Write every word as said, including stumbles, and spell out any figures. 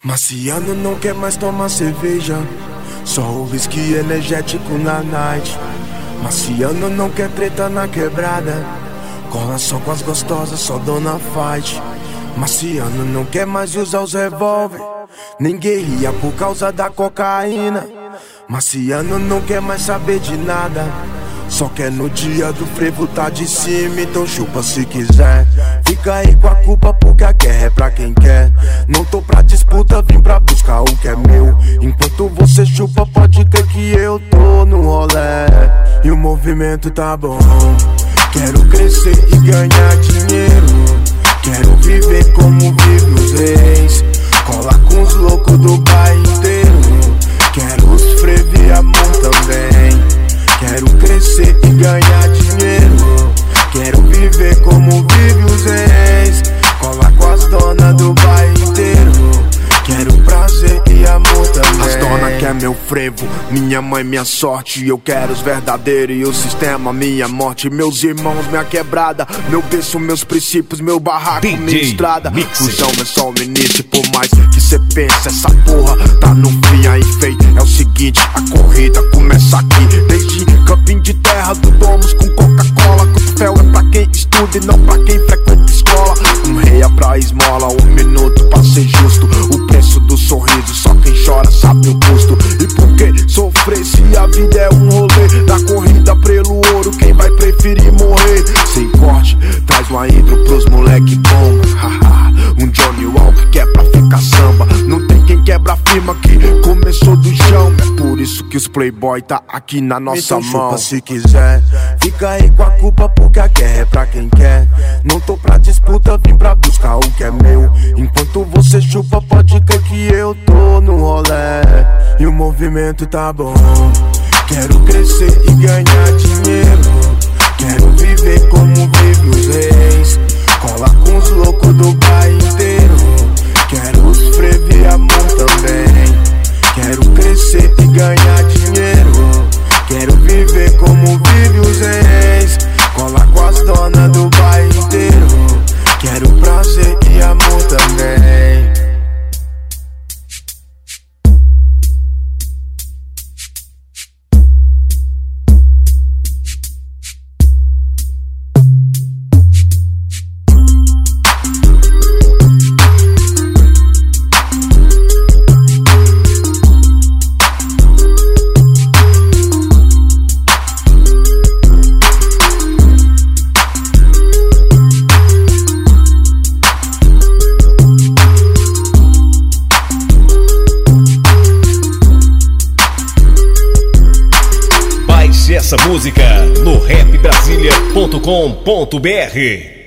Marciano não quer mais tomar cerveja, só o whisky energético na night. Marciano não quer treta na quebrada, cola só com as gostosas, só dona fight. Marciano não quer mais usar os revólver, nem guerrilha por causa da cocaína. Marciano não quer mais saber de nada, só quer no dia do frevo tá de cima. Então chupa se quiser, fica aí com a culpa porque a guerra é pra quem quer. Não tô pra disputa, vim pra buscar o que é meu. Enquanto você chupa, pode crer que eu tô no rolê. E o movimento tá bom, quero crescer e ganhar dinheiro. Quero viver como vive os reis, cola com os loucos do bairro inteiro. Quero os frevo e amor também. Quero crescer e ganhar dinheiro. Quero viver como vive os reis, cola com as donas do bairro inteiro. Quero prazer e amor também. As donas quer meu frevo, minha mãe minha sorte. Eu quero os verdadeiros e o sistema minha morte. Meus irmãos minha quebrada, meu berço, meus princípios, meu barraco, minha estrada. Fusão é só o início, por mais que cê pense, essa porra tá no fim aí feio. É o seguinte, a corrida começa aqui. Desde campinho de terra do Domus com Coca-Cola. Cotovelo é pra quem estuda e não pra quem frequenta escola. Um rei é pra esmola, um minuto pra ser justo. O preço do sorriso, só quem chora sabe o custo. E por que sofrer se a vida é um rolê? Da corrida pelo ouro, quem vai preferir morrer? Sem corte, traz uma intro pros moleque bom. Um Johnny Walker que é pra ficar samba. Não tem quem quebra a firma que começou do chão. É por isso que os playboy tá aqui na nossa então mão. Chupa se quiser, fica aí com a culpa porque a guerra é pra quem quer. Não tô pra disputa, vim pra buscar o que é meu. Enquanto você chupa, pode crer que eu tô no rolê. E o movimento tá bom, quero crescer e ganhar dinheiro. Quero viver como vive os reis, cola com os loucos do bairro inteiro. Quero os frevo e amor também. Quero crescer e ganhar dinheiro. Quero viver como vive os reis, cola com as donas do bairro inteiro. Quero prazer e amor também. Essa música no rap brasilia ponto com ponto br.